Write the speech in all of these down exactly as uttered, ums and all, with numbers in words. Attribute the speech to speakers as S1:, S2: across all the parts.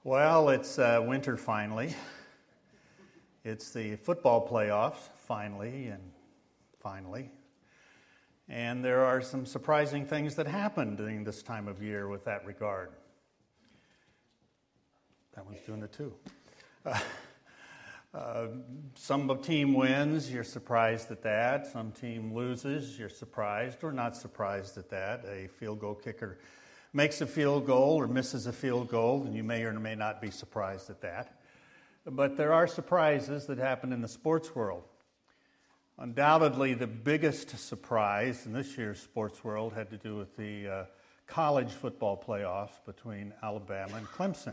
S1: Well, it's uh, winter finally. It's the football playoffs finally and finally. And there are some surprising things that happen during this time of year with that regard. That one's doing it too. Uh, uh, some team wins, you're surprised at that. Some team loses, you're surprised or not surprised at that. A field goal kicker makes a field goal or misses a field goal, and you may or may not be surprised at that. But there are surprises that happen in the sports world. Undoubtedly, the biggest surprise in this year's sports world had to do with the uh, college football playoffs between Alabama and Clemson.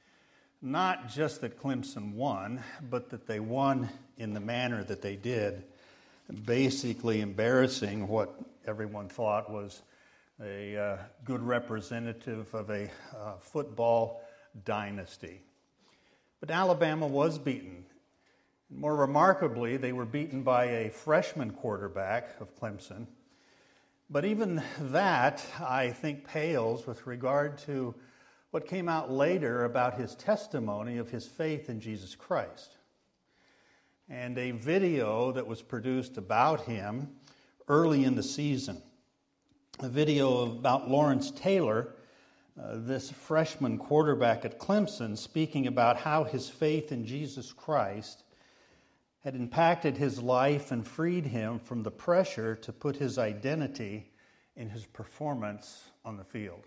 S1: Not just that Clemson won, but that they won in the manner that they did, basically embarrassing what everyone thought was a uh, good representative of a uh, football dynasty. But Alabama was beaten. More remarkably, they were beaten by a freshman quarterback of Clemson. But even that, I think, pales with regard to what came out later about his testimony of his faith in Jesus Christ. And a video that was produced about him early in the season. A video about Lawrence Taylor, uh, this freshman quarterback at Clemson, speaking about how his faith in Jesus Christ had impacted his life and freed him from the pressure to put his identity in his performance on the field.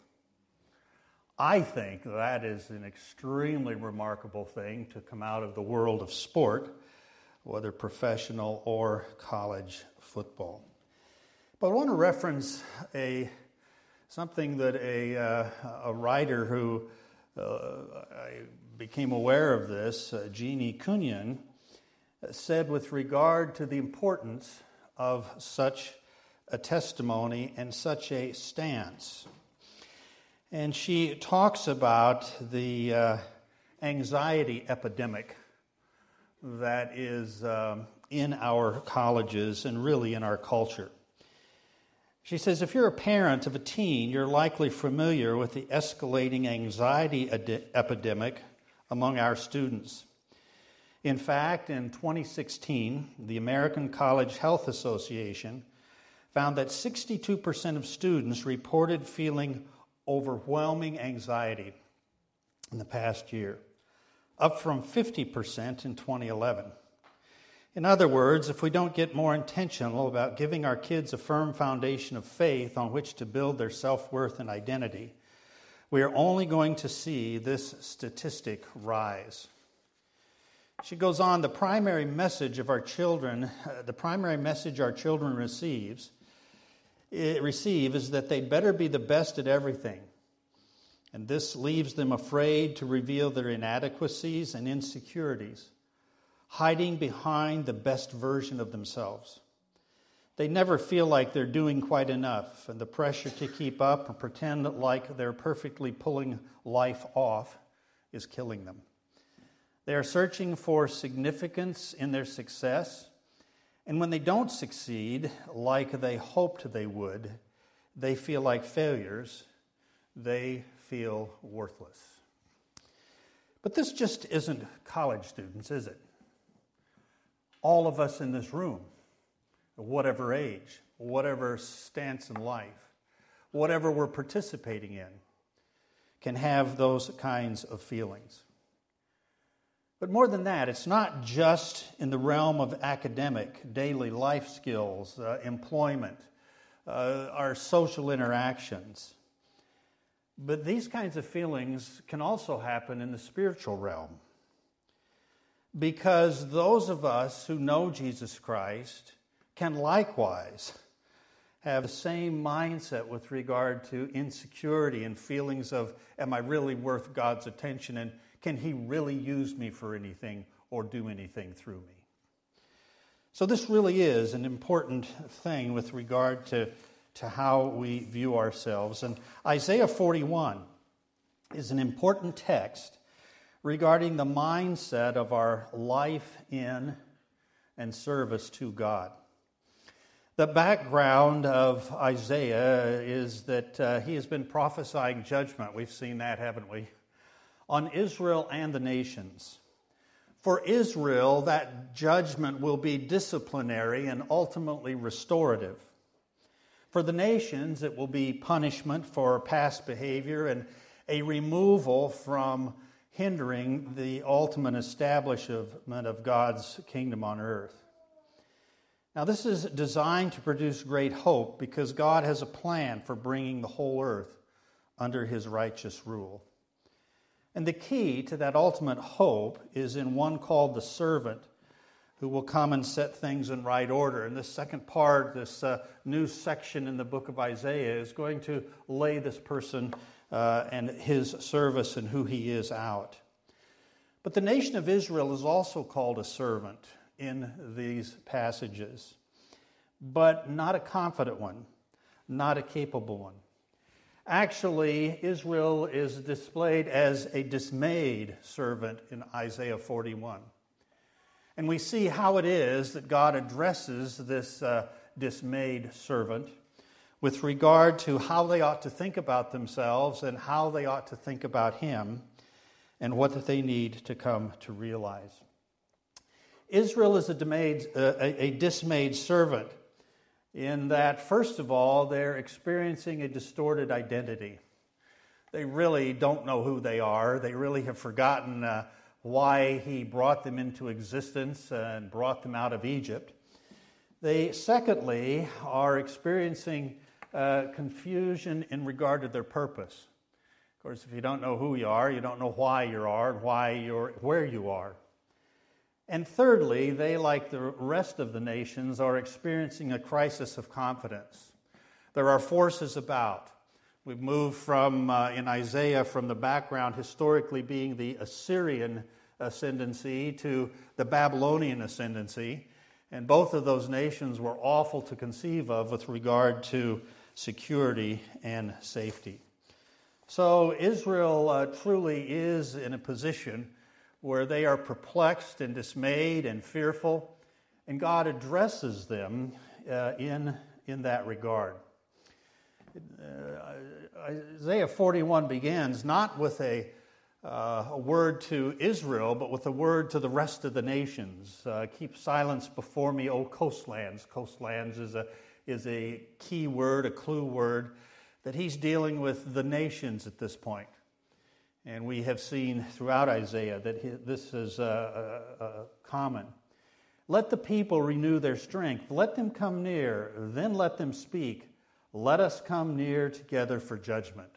S1: I think that is an extremely remarkable thing to come out of the world of sport, whether professional or college football. But I want to reference a something that a uh, a writer who uh, I became aware of this, uh, Jeannie Cunyon, said with regard to the importance of such a testimony and such a stance. And she talks about the uh, anxiety epidemic that is um, in our colleges and really in our culture. She says, if you're a parent of a teen, you're likely familiar with the escalating anxiety ad- epidemic among our students. In fact, in twenty sixteen, the American College Health Association found that sixty-two percent of students reported feeling overwhelming anxiety in the past year, up from fifty percent in twenty eleven. In other words, if we don't get more intentional about giving our kids a firm foundation of faith on which to build their self-worth and identity, we are only going to see this statistic rise. She goes on, the primary message of our children, uh, the primary message our children receives, it receive is that they'd better be the best at everything. And this leaves them afraid to reveal their inadequacies and insecurities, hiding behind the best version of themselves. They never feel like they're doing quite enough, and the pressure to keep up and pretend like they're perfectly pulling life off is killing them. They are searching for significance in their success, and when they don't succeed like they hoped they would, they feel like failures. They feel worthless. But this just isn't college students, is it? All of us in this room, whatever age, whatever stance in life, whatever we're participating in, can have those kinds of feelings. But more than that, it's not just in the realm of academic, daily life skills, uh, employment, uh, our social interactions. But these kinds of feelings can also happen in the spiritual realm. Because those of us who know Jesus Christ can likewise have the same mindset with regard to insecurity and feelings of, am I really worth God's attention, and can He really use me for anything or do anything through me? So this really is an important thing with regard to, to how we view ourselves. And Isaiah forty-one is an important text regarding the mindset of our life in and service to God. The background of Isaiah is that uh, he has been prophesying judgment. We've seen that, haven't we? on Israel and the nations. For Israel, that judgment will be disciplinary and ultimately restorative. For the nations, it will be punishment for past behavior and a removal from hindering the ultimate establishment of God's kingdom on earth. Now, this is designed to produce great hope because God has a plan for bringing the whole earth under his righteous rule. And the key to that ultimate hope is in one called the servant, who will come and set things in right order. And this second part, this uh, new section in the book of Isaiah, is going to lay this person uh, and his service and who he is out. But the nation of Israel is also called a servant in these passages, but not a confident one, not a capable one. Actually, Israel is displayed as a dismayed servant in Isaiah forty-one. And we see how it is that God addresses this uh, dismayed servant with regard to how they ought to think about themselves and how they ought to think about him and what they need to come to realize. Israel is a dismayed, uh, a, a dismayed servant in that, first of all, they're experiencing a distorted identity. They really don't know who they are. They really have forgotten uh, why he brought them into existence and brought them out of Egypt. They, secondly, are experiencing uh, confusion in regard to their purpose. Of course, if you don't know who you are, you don't know why you are and why you're where you are. And thirdly, they, like the rest of the nations, are experiencing a crisis of confidence. There are forces about. We've moved from, uh, in Isaiah, from the background historically being the Assyrian ascendancy to the Babylonian ascendancy. And both of those nations were awful to conceive of with regard to security and safety. So Israel uh, truly is in a position where they are perplexed and dismayed and fearful, and God addresses them uh, in, in that regard. Uh, Isaiah forty-one begins not with a, uh, a word to Israel, but with a word to the rest of the nations. Uh, Keep silence before me, O coastlands. Coastlands is a, is a key word, a clue word, that he's dealing with the nations at this point. And we have seen throughout Isaiah that this is uh, uh, uh, common. Let the people renew their strength. Let them come near, then let them speak. Let us come near together for judgment.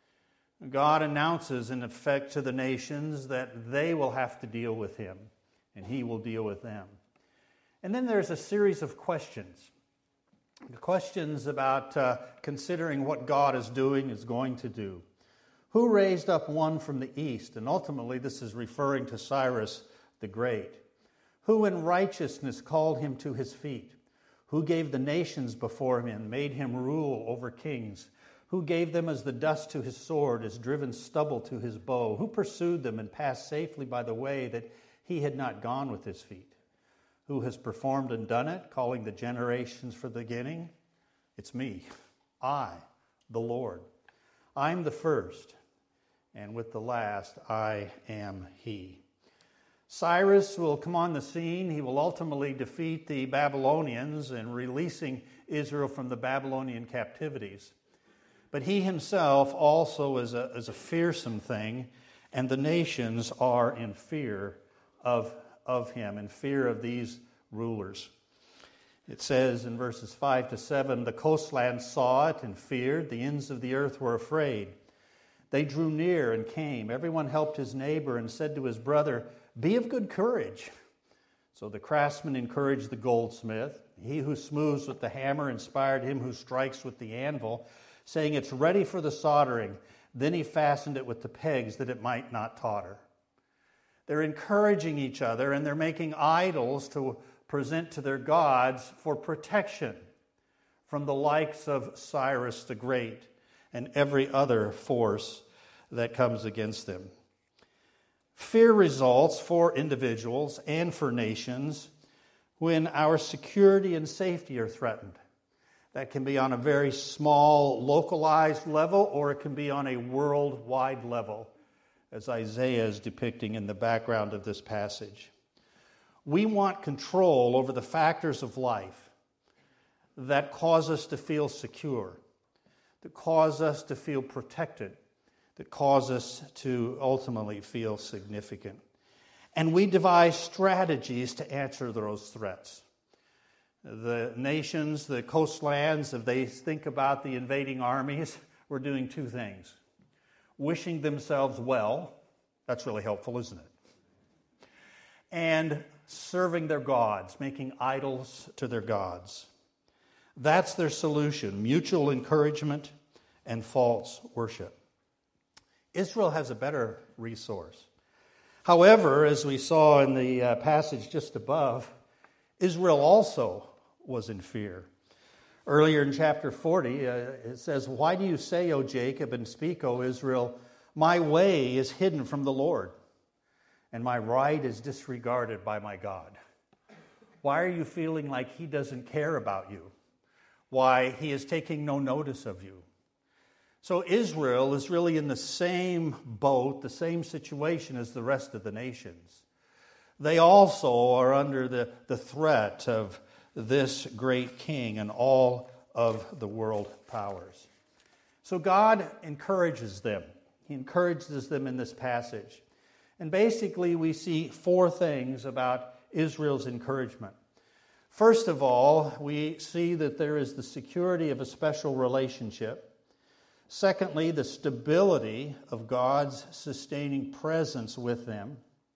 S1: God announces, in effect, to the nations that they will have to deal with him, and he will deal with them. And then there's a series of questions. Questions about uh, considering what God is doing, is going to do. Who raised up one from the east? And ultimately, this is referring to Cyrus the Great. Who in righteousness called him to his feet? Who gave the nations before him and made him rule over kings? Who gave them as the dust to his sword, as driven stubble to his bow? Who pursued them and passed safely by the way that he had not gone with his feet? Who has performed and done it, calling the generations for the beginning? It's me, I, the Lord. I'm the first, and with the last, I am he. Cyrus will come on the scene. He will ultimately defeat the Babylonians in releasing Israel from the Babylonian captivities. But he himself also is a, is a fearsome thing, and the nations are in fear of, of him, in fear of these rulers. It says in verses five to seven, the coastlands saw it and feared. The ends of the earth were afraid. They drew near and came. Everyone helped his neighbor and said to his brother, be of good courage. So the craftsman encouraged the goldsmith. He who smooths with the hammer inspired him who strikes with the anvil, saying, it's ready for the soldering. Then he fastened it with the pegs that it might not totter. They're encouraging each other, and they're making idols to present to their gods for protection from the likes of Cyrus the Great and every other force that comes against them. Fear results for individuals and for nations when our security and safety are threatened. That can be on a very small, localized level, or it can be on a worldwide level. as Isaiah is depicting in the background of this passage. We want control over the factors of life that cause us to feel secure, that cause us to feel protected, that cause us to ultimately feel significant. And we devise strategies to answer those threats. The nations, the coastlands, if they think about the invading armies, were doing two things. Wishing themselves well, that's really helpful, isn't it? And serving their gods, making idols to their gods. That's their solution, mutual encouragement and false worship. Israel has a better resource. However, as we saw in the uh, passage just above, Israel also was in fear. Earlier in chapter forty, uh, it says, "Why do you say, O Jacob, and speak, O Israel, my way is hidden from the Lord, and my right is disregarded by my God?" Why are you feeling like he doesn't care about you? Why he is taking no notice of you? So Israel is really in the same boat, the same situation as the rest of the nations. They also are under the, the threat of this great king and all of the world powers. So God encourages them. He encourages them in this passage. And basically we see four things about Israel's encouragement. First of all, we see that there is the security of a special relationship. Secondly, the stability of God's sustaining presence with them.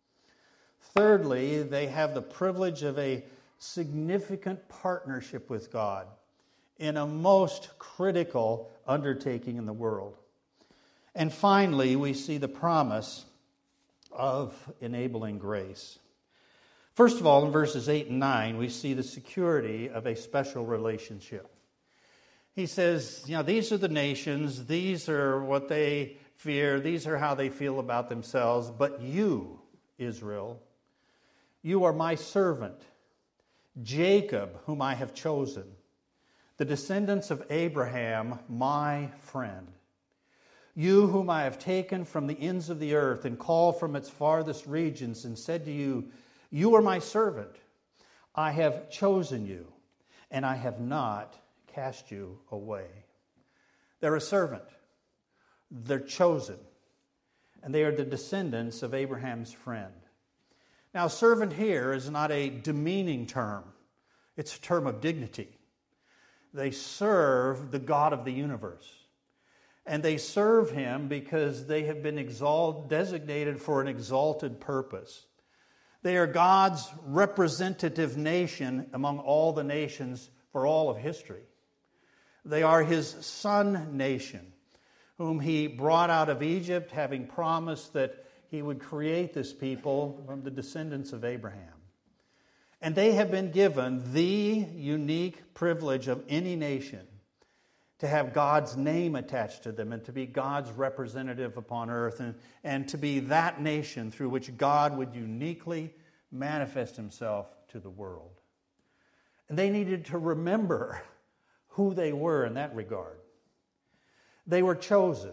S1: Thirdly, they have the privilege of a significant partnership with God in a most critical undertaking in the world. And finally, we see the promise of enabling grace. First of all, in verses eight and nine, we see the security of a special relationship. He says, you know, these are the nations, these are what they fear, these are how they feel about themselves, but you, Israel, you are my servant, Jacob, whom I have chosen, the descendants of Abraham, my friend. You whom I have taken from the ends of the earth and called from its farthest regions and said to you, you are my servant. I have chosen you, and I have not cast you away. They're a servant. They're chosen. And they are the descendants of Abraham's friend. Now, servant here is not a demeaning term. It's a term of dignity. They serve the God of the universe. And they serve him because they have been exalted, designated for an exalted purpose. They are God's representative nation among all the nations for all of history. They are his son nation, whom he brought out of Egypt, having promised that he would create this people from the descendants of Abraham. And they have been given the unique privilege of any nation to have God's name attached to them and to be God's representative upon earth and, and to be that nation through which God would uniquely manifest himself to the world. And they needed to remember who they were in that regard. They were chosen.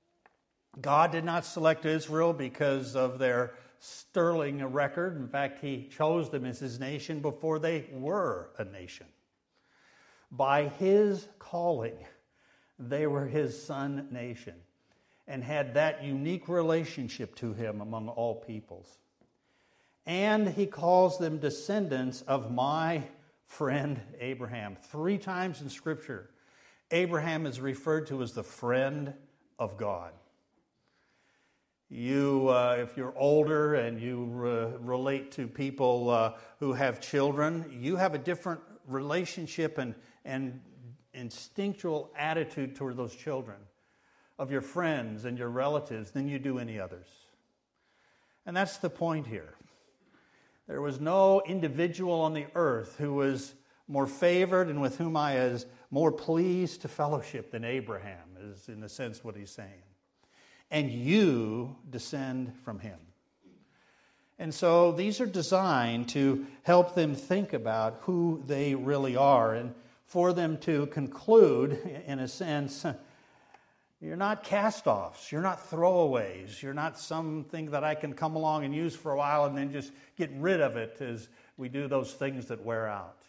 S1: God did not select Israel because of their sterling record. In fact, he chose them as his nation before they were a nation. By his calling, they were his son nation and had that unique relationship to him among all peoples. And he calls them descendants of my friend Abraham. Three times in Scripture, Abraham is referred to as the friend of God. You, uh, if you're older and you re- relate to people uh, who have children, you have a different relationship and, and instinctual attitude toward those children, of your friends and your relatives, than you do any others. And that's the point here. There was no individual on the earth who was more favored and with whom I was more pleased to fellowship than Abraham, is in a sense what he's saying. And you descend from him. And so these are designed to help them think about who they really are and for them to conclude, in a sense, You're not cast-offs. You're not throwaways. You're not something that I can come along and use for a while and then just get rid of it as we do those things that wear out.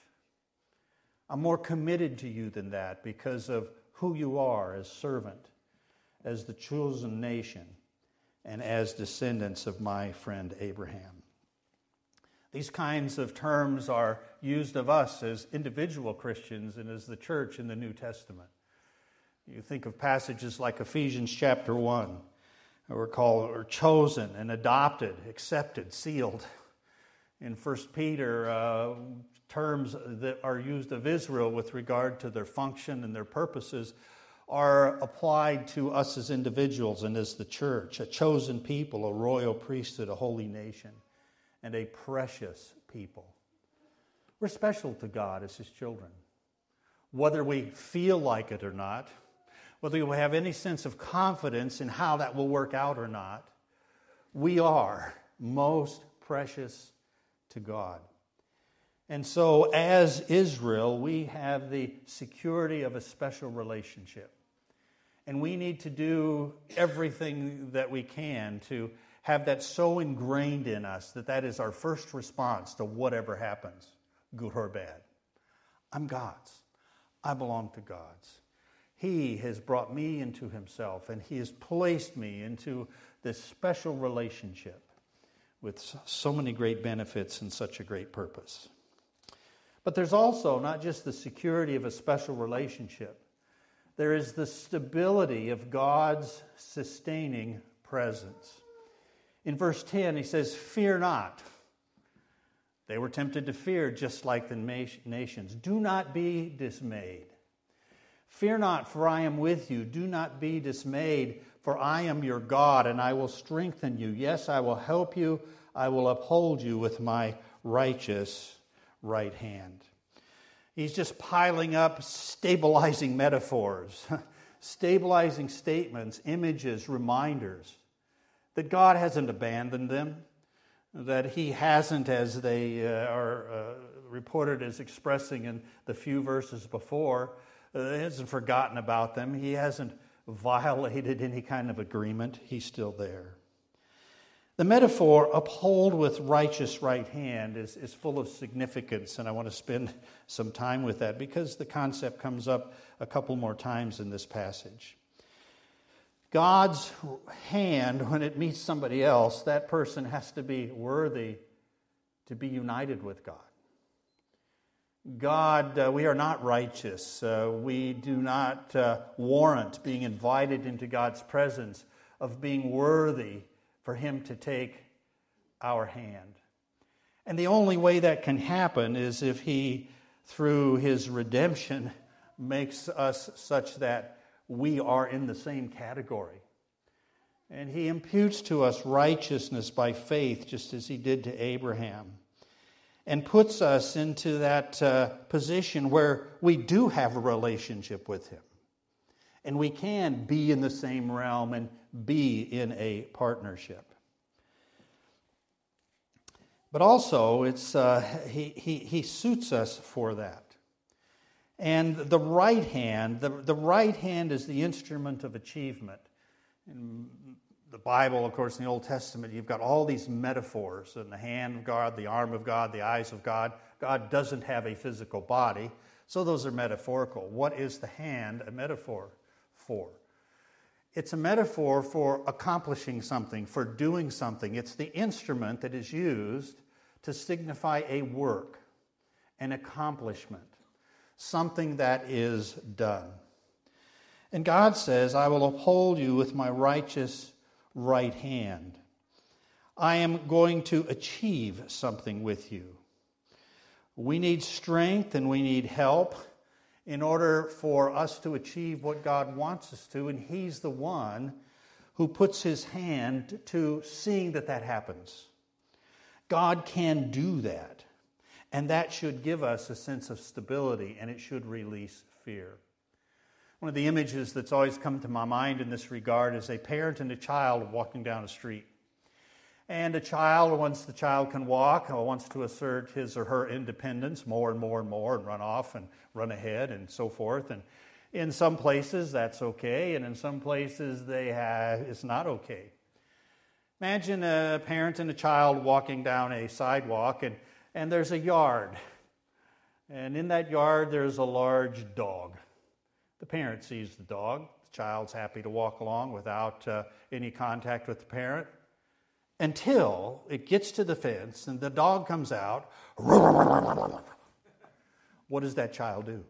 S1: I'm more committed to you than that because of who you are as servant, as the chosen nation, and as descendants of my friend Abraham. These kinds of terms are used of us as individual Christians and as the church in the New Testament. You think of passages like Ephesians chapter one. We're called or chosen and adopted, accepted, sealed. In First Peter, uh, terms that are used of Israel with regard to their function and their purposes are applied to us as individuals and as the church, a chosen people, a royal priesthood, a holy nation, and a precious people. We're special to God as His children. Whether we feel like it or not, whether we have any sense of confidence in how that will work out or not, we are most precious to God. And so, as Israel, we have the security of a special relationship. And we need to do everything that we can to have that so ingrained in us that that is our first response to whatever happens, good or bad. I'm God's. I belong to God's. He has brought me into Himself, and He has placed me into this special relationship with so many great benefits and such a great purpose. But there's also not just the security of a special relationship. There is the stability of God's sustaining presence. In verse ten, He says, "Fear not." They were tempted to fear just like the nations. "Do not be dismayed. Fear not, for I am with you. Do not be dismayed, for I am your God, and I will strengthen you. Yes, I will help you. I will uphold you with my righteous right hand." He's just piling up stabilizing metaphors, stabilizing statements, images, reminders that God hasn't abandoned them, that He hasn't, as they uh, are uh, reported as expressing in the few verses before, uh, He hasn't forgotten about them. He hasn't violated any kind of agreement. He's still there. The metaphor, uphold with righteous right hand, is, is full of significance, and I want to spend some time with that because the concept comes up a couple more times in this passage. God's hand, when it meets somebody else, that person has to be worthy to be united with God. God, uh, we are not righteous. Uh, we do not uh, warrant being invited into God's presence of being worthy for Him to take our hand. And the only way that can happen is if He, through His redemption, makes us such that we are in the same category. And He imputes to us righteousness by faith, just as He did to Abraham, and puts us into that uh, position where we do have a relationship with Him. And we can be in the same realm and be in a partnership. But also, it's uh, he, he, he suits us for that. And the right hand, the, the right hand is the instrument of achievement. In the Bible, of course, in the Old Testament, you've got all these metaphors, and the hand of God, the arm of God, the eyes of God. God doesn't have a physical body, so those are metaphorical. What is the hand a metaphor for? It's a metaphor for accomplishing something, for doing something. It's the instrument that is used to signify a work, an accomplishment, something that is done. And God says, "I will uphold you with my righteous right hand." I am going to achieve something with you. We need strength and we need help in order for us to achieve what God wants us to, and He's the one who puts His hand to seeing that that happens. God can do that, and that should give us a sense of stability, and it should release fear. One of the images that's always come to my mind in this regard is a parent and a child walking down a street. And a child, once the child can walk, wants to assert his or her independence more and more and more and run off and run ahead and so forth. And In some places, that's okay, and in some places, they have, it's not okay. Imagine a parent and a child walking down a sidewalk, and, and there's a yard. And in that yard, there's a large dog. The parent sees the dog. The child's happy to walk along without uh, any contact with the parent, until it gets to the fence and the dog comes out. What does that child do?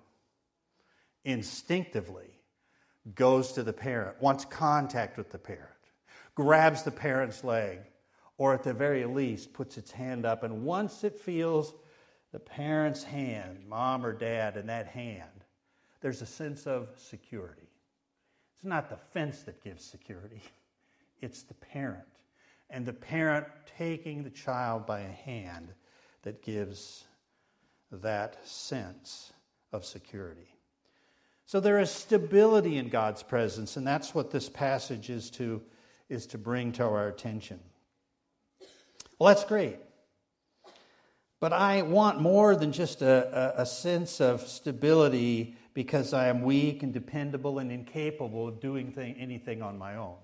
S1: Instinctively goes to the parent, wants contact with the parent, grabs the parent's leg, or at the very least puts its hand up, and once it feels the parent's hand, mom or dad, in that hand, there's a sense of security. It's not the fence that gives security, it's the parent. And the parent taking the child by a hand that gives that sense of security. So there is stability in God's presence, and that's what this passage is to, is to bring to our attention. Well, that's great. But I want more than just a, a, a sense of stability because I am weak and dependable and incapable of doing thing, anything on my own.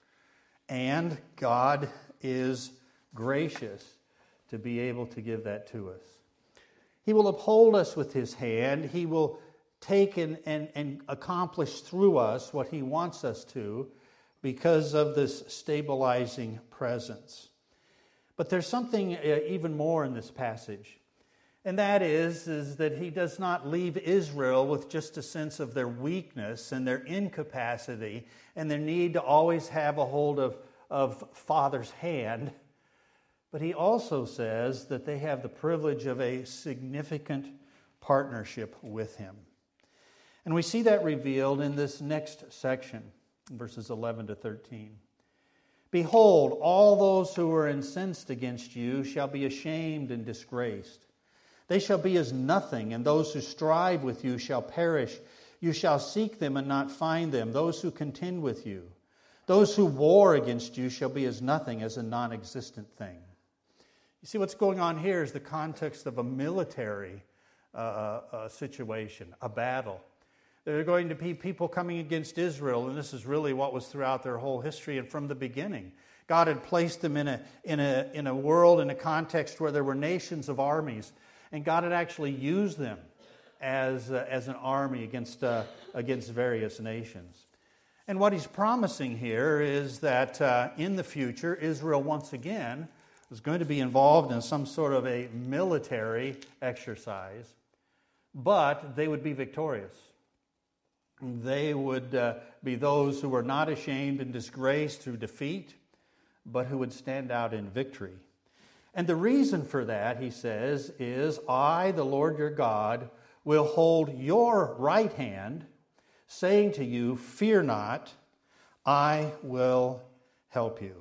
S1: And God is gracious to be able to give that to us. He will uphold us with His hand. He will take and, and, and accomplish through us what He wants us to because of this stabilizing presence. But there's something even more in this passage. And that is, is that He does not leave Israel with just a sense of their weakness and their incapacity and their need to always have a hold of, of Father's hand. But He also says that they have the privilege of a significant partnership with Him. And we see that revealed in this next section, verses eleven to thirteen. Behold, all those who are incensed against you shall be ashamed and disgraced. They shall be as nothing, and those who strive with you shall perish. You shall seek them and not find them, those who contend with you. Those who war against you shall be as nothing, as a non-existent thing. You see, what's going on here is the context of a military uh, uh, situation, a battle. There are going to be people coming against Israel, and this is really what was throughout their whole history and from the beginning. God had placed them in a, in a, in a world, in a context where there were nations of armies, and God had actually used them as, uh, as an army against, uh, against various nations. And what He's promising here is that uh, in the future, Israel once again was going to be involved in some sort of a military exercise, but they would be victorious. They would uh, be those who were not ashamed and disgraced through defeat, but who would stand out in victory. And the reason for that, He says, is I, the Lord your God, will hold your right hand, saying to you, fear not, I will help you.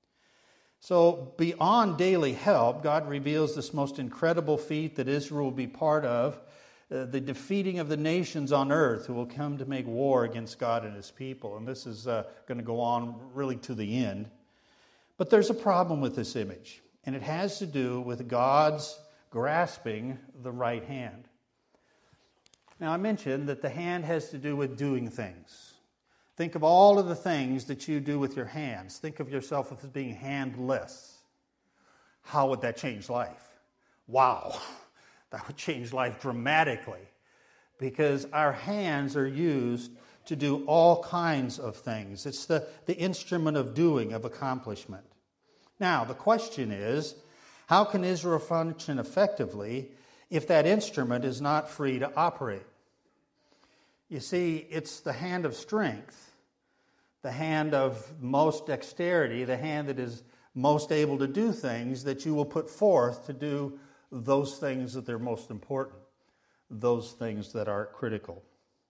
S1: So beyond daily help, God reveals this most incredible feat that Israel will be part of, uh, the defeating of the nations on earth who will come to make war against God and His people. And this is uh, going to go on really to the end. But there's a problem with this image, and it has to do with God's grasping the right hand. Now, I mentioned that the hand has to do with doing things. Think of all of the things that you do with your hands. Think of yourself as being handless. How would that change life? Wow, that would change life dramatically, because our hands are used to do all kinds of things. It's the, the instrument of doing, of accomplishment. Now, the question is, how can Israel function effectively if that instrument is not free to operate? You see, it's the hand of strength, the hand of most dexterity, the hand that is most able to do things that you will put forth to do those things that are most important, those things that are critical.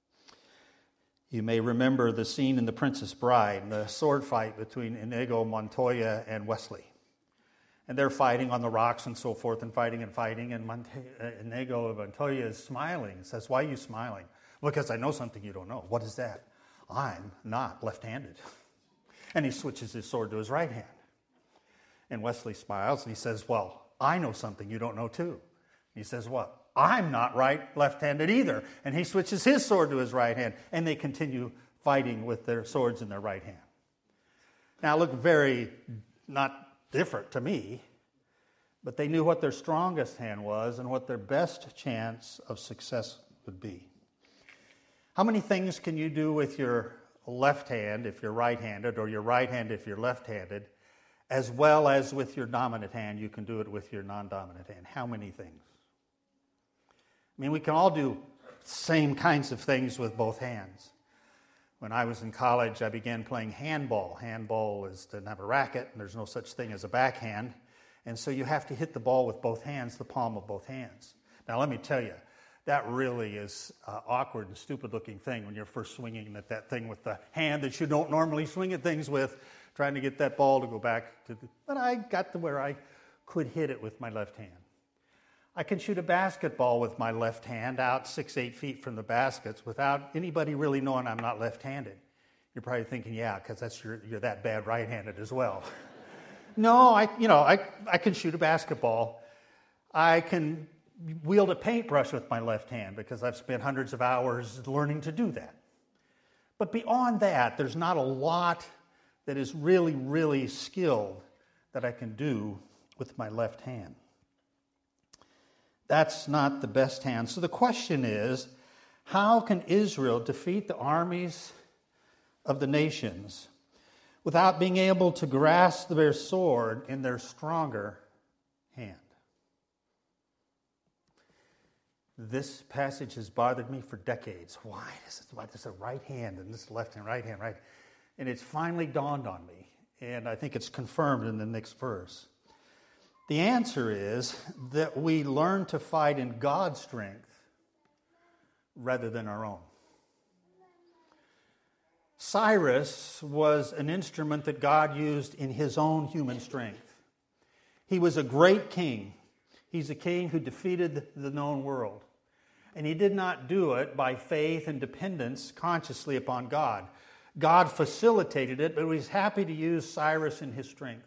S1: You may remember the scene in The Princess Bride, the sword fight between Inigo Montoya and Wesley. And they're fighting on the rocks and so forth, and fighting and fighting, and Monte- Inigo Montoya is smiling. He says, why are you smiling? Because I know something you don't know. What is that? I'm not left-handed. And he switches his sword to his right hand. And Wesley smiles and he says, well, I know something you don't know too. And he says, what? I'm not right left-handed either. And he switches his sword to his right hand, and they continue fighting with their swords in their right hand. Now, it looked very not different to me, but they knew what their strongest hand was and what their best chance of success would be. How many things can you do with your left hand if you're right-handed, or your right hand if you're left-handed, as well as with your dominant hand? You can do it with your non-dominant hand. How many things? I mean, we can all do same kinds of things with both hands. When I was in college, I began playing handball. Handball is to have a racket, and there's no such thing as a backhand. And so you have to hit the ball with both hands, the palm of both hands. Now, let me tell you, that really is an awkward and stupid-looking thing when you're first swinging at that thing with the hand that you don't normally swing at things with, trying to get that ball to go back to the... But I got to where I could hit it with my left hand. I can shoot a basketball with my left hand out six, eight feet from the baskets without anybody really knowing I'm not left-handed. You're probably thinking, yeah, because that's your, you're that bad right-handed as well. No, I, you know, I, I can shoot a basketball. I can wield a paintbrush with my left hand because I've spent hundreds of hours learning to do that. But beyond that, there's not a lot that is really, really skilled that I can do with my left hand. That's not the best hand. So the question is, how can Israel defeat the armies of the nations without being able to grasp their sword in their stronger hand? This passage has bothered me for decades. Why is it, why there's a right hand and this left hand, right hand, right? And it's finally dawned on me, and I think it's confirmed in the next verse. The answer is that we learn to fight in God's strength rather than our own. Cyrus was an instrument that God used in his own human strength. He was a great king. He's a king who defeated the known world. And he did not do it by faith and dependence consciously upon God. God facilitated it, but he was happy to use Cyrus in his strength.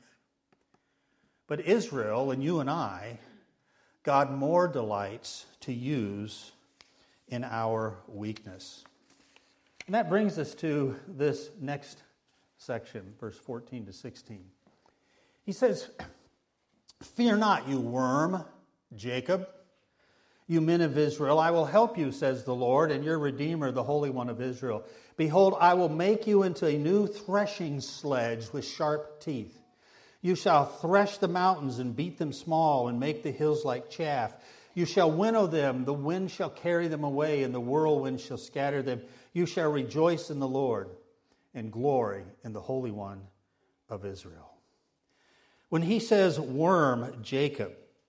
S1: But Israel, and you and I, God more delights to use in our weakness. And that brings us to this next section, verse fourteen to sixteen. He says, "Fear not, you worm, Jacob, you men of Israel. I will help you, says the Lord, and your Redeemer, the Holy One of Israel. Behold, I will make you into a new threshing sledge with sharp teeth. You shall thresh the mountains and beat them small and make the hills like chaff. You shall winnow them, the wind shall carry them away, and the whirlwind shall scatter them. You shall rejoice in the Lord and glory in the Holy One of Israel." When he says worm Jacob,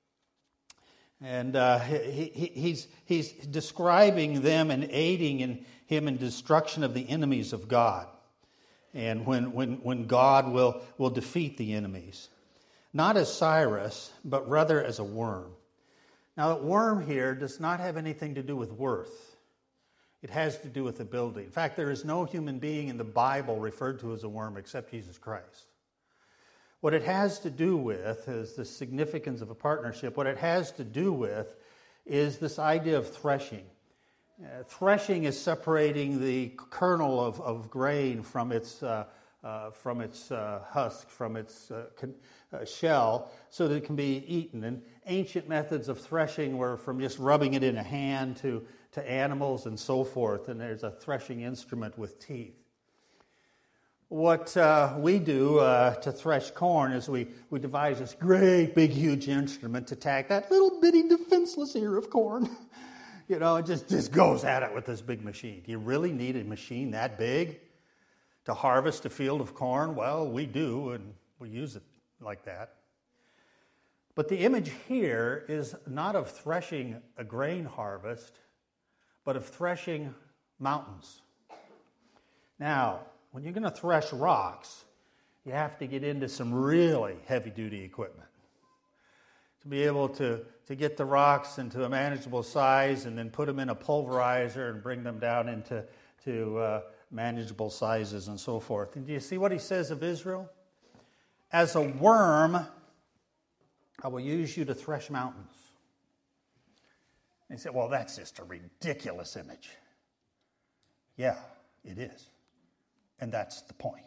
S1: and uh, he, he, he's, he's describing them and aiding in him in destruction of the enemies of God. And when, when, when God will, will defeat the enemies. Not as Cyrus, but rather as a worm. Now, that worm here does not have anything to do with worth. It has to do with ability. In fact, there is no human being in the Bible referred to as a worm except Jesus Christ. What it has to do with is the significance of a partnership. What it has to do with is this idea of threshing. Uh, threshing is separating the kernel of, of grain from its uh, uh, from its uh, husk, from its uh, con- uh, shell, so that it can be eaten. And ancient methods of threshing were from just rubbing it in a hand to, to animals and so forth. And there's a threshing instrument with teeth. What uh, we do uh, to thresh corn is we, we devise this great, big, huge instrument to tack that little bitty defenseless ear of corn. You know, it just, just goes at it with this big machine. Do you really need a machine that big to harvest a field of corn? Well, we do, and we use it like that. But the image here is not of threshing a grain harvest, but of threshing mountains. Now, when you're going to thresh rocks, you have to get into some really heavy-duty equipment to be able to, to get the rocks into a manageable size and then put them in a pulverizer and bring them down into to, uh, manageable sizes and so forth. And do you see what he says of Israel? As a worm, I will use you to thresh mountains. And you say, well, that's just a ridiculous image. Yeah, it is. And that's the point.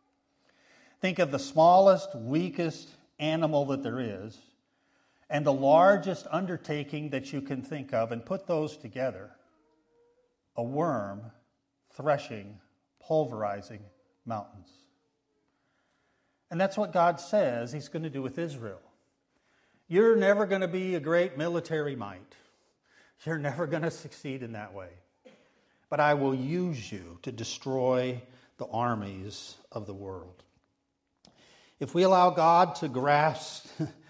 S1: Think of the smallest, weakest animal that there is and the largest undertaking that you can think of and put those together. A worm threshing, pulverizing mountains. And that's what God says He's going to do with Israel. You're never going to be a great military might. You're never going to succeed in that way. But I will use you to destroy the armies of the world. If we allow God to grasp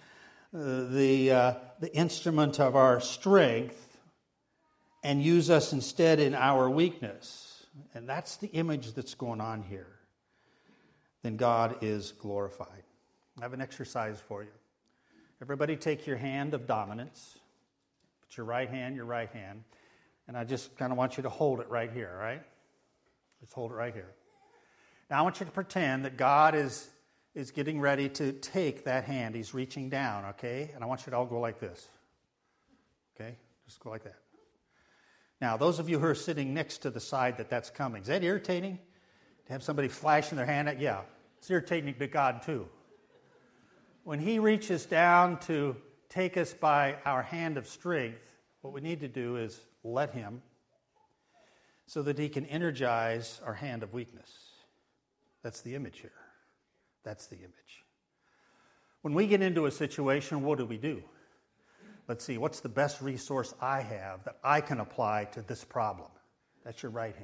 S1: the, uh, the instrument of our strength and use us instead in our weakness, and that's the image that's going on here, then God is glorified. I have an exercise for you. Everybody take your hand of dominance. Put your right hand, your right hand. And I just kind of want you to hold it right here, all right? Just hold it right here. Now I want you to pretend that God is, is getting ready to take that hand. He's reaching down, okay? And I want you to all go like this. Okay? Just go like that. Now, those of you who are sitting next to the side that that's coming, is that irritating? To have somebody flashing their hand at? Yeah, it's irritating to God too. When He reaches down to take us by our hand of strength, what we need to do is let Him so that He can energize our hand of weakness. That's the image here. That's the image. When we get into a situation, what do we do? Let's see, what's the best resource I have that I can apply to this problem? That's your right hand.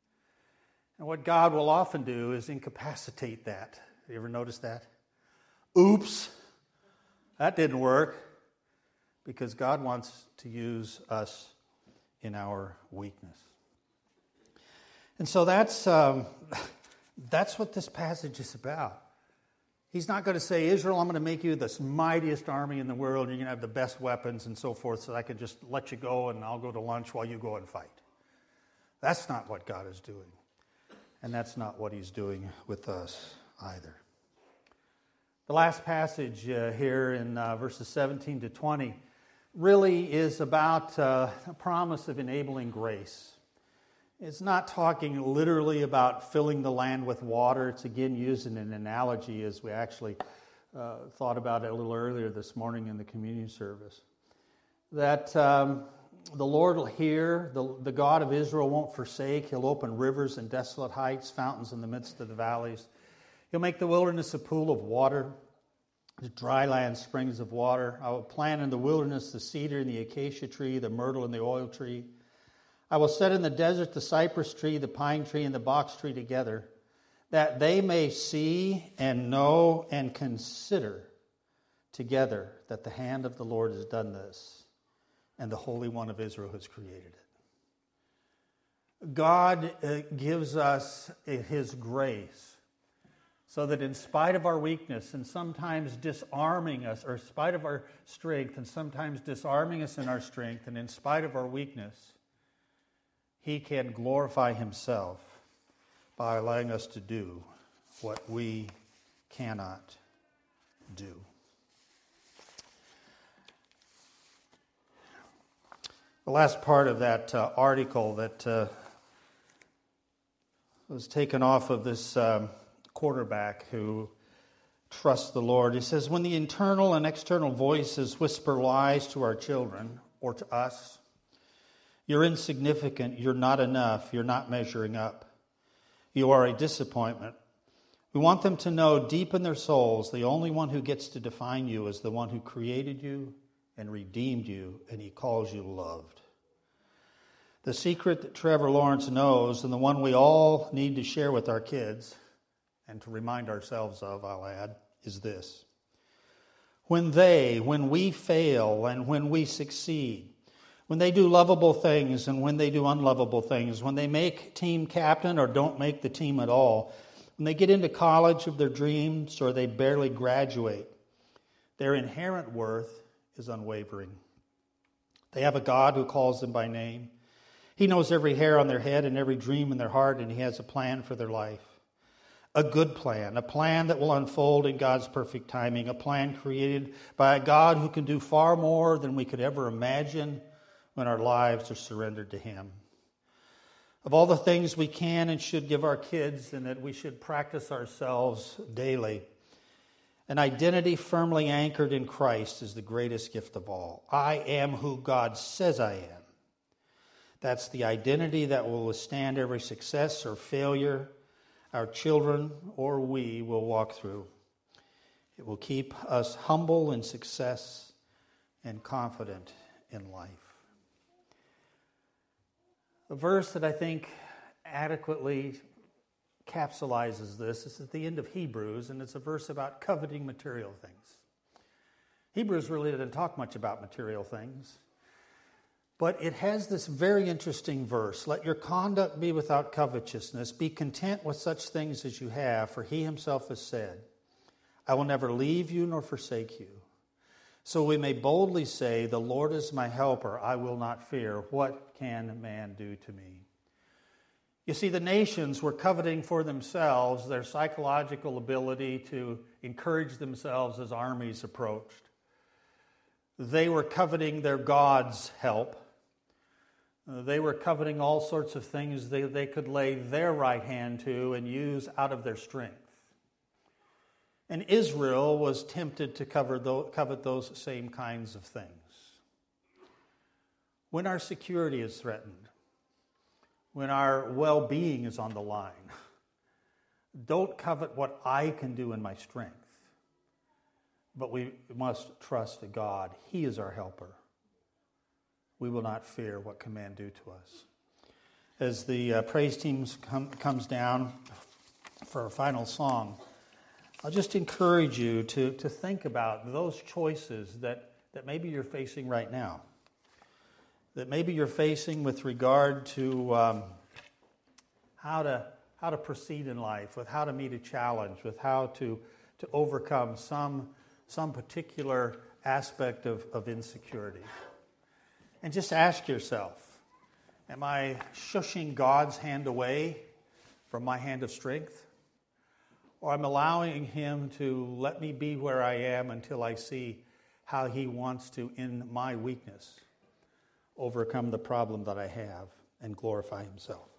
S1: And what God will often do is incapacitate that. You ever notice that? Oops, that didn't work. Because God wants to use us in our weakness. And so that's, um, that's what this passage is about. He's not going to say, Israel, I'm going to make you the mightiest army in the world. You're going to have the best weapons and so forth, so I can just let you go and I'll go to lunch while you go and fight. That's not what God is doing. And that's not what He's doing with us either. The last passage uh, here in uh, verses seventeen to twenty really is about uh, a promise of enabling grace. It's not talking literally about filling the land with water. It's again using an analogy as we actually uh, thought about it a little earlier this morning in the communion service. That um, the Lord will hear, the, the God of Israel won't forsake. He'll open rivers and desolate heights, fountains in the midst of the valleys. He'll make the wilderness a pool of water, the dry land springs of water. I will plant in the wilderness the cedar and the acacia tree, the myrtle and the oil tree. I will set in the desert the cypress tree, the pine tree, and the box tree together, that they may see and know and consider together that the hand of the Lord has done this, and the Holy One of Israel has created it. God uh, gives us His grace so that in spite of our weakness and sometimes disarming us, or in spite of our strength and sometimes disarming us in our strength, and in spite of our weakness, He can glorify Himself by allowing us to do what we cannot do. The last part of that uh, article that uh, was taken off of this um, quarterback who trusts the Lord. He says, when the internal and external voices whisper lies to our children or to us, you're insignificant, you're not enough, you're not measuring up. You are a disappointment. We want them to know deep in their souls the only one who gets to define you is the one who created you and redeemed you, and He calls you loved. The secret that Trevor Lawrence knows, and the one we all need to share with our kids, and to remind ourselves of, I'll add, is this. When they, when we fail and when we succeed, when they do lovable things and when they do unlovable things, when they make team captain or don't make the team at all, when they get into college of their dreams or they barely graduate, their inherent worth is unwavering. They have a God who calls them by name. He knows every hair on their head and every dream in their heart, and He has a plan for their life. A good plan, a plan that will unfold in God's perfect timing, a plan created by a God who can do far more than we could ever imagine when our lives are surrendered to Him. Of all the things we can and should give our kids and that we should practice ourselves daily, an identity firmly anchored in Christ is the greatest gift of all. I am who God says I am. That's the identity that will withstand every success or failure our children or we will walk through. It will keep us humble in success and confident in life. A verse that I think adequately capsulizes this is at the end of Hebrews, and it's a verse about coveting material things. Hebrews really didn't talk much about material things, but it has this very interesting verse. Let your conduct be without covetousness. Be content with such things as you have, for He Himself has said, I will never leave you nor forsake you. So we may boldly say, the Lord is my helper. I will not fear. What can man do to me? You see, the nations were coveting for themselves their psychological ability to encourage themselves as armies approached. They were coveting their God's help. Uh, they were coveting all sorts of things they, they could lay their right hand to and use out of their strength. And Israel was tempted to cover those, covet those same kinds of things. When our security is threatened, when our well-being is on the line, don't covet what I can do in my strength. But we must trust in God. He is our helper. We will not fear what can man do to us. As the uh, praise team come, comes down for our final song, I'll just encourage you to, to think about those choices that, that maybe you're facing right now. That maybe you're facing with regard to um, how to how to proceed in life, with how to meet a challenge, with how to, to overcome some, some particular aspect of, of insecurity. And just ask yourself, am I shushing God's hand away from my hand of strength? Or I'm allowing Him to let me be where I am until I see how He wants to, in my weakness, overcome the problem that I have and glorify Himself.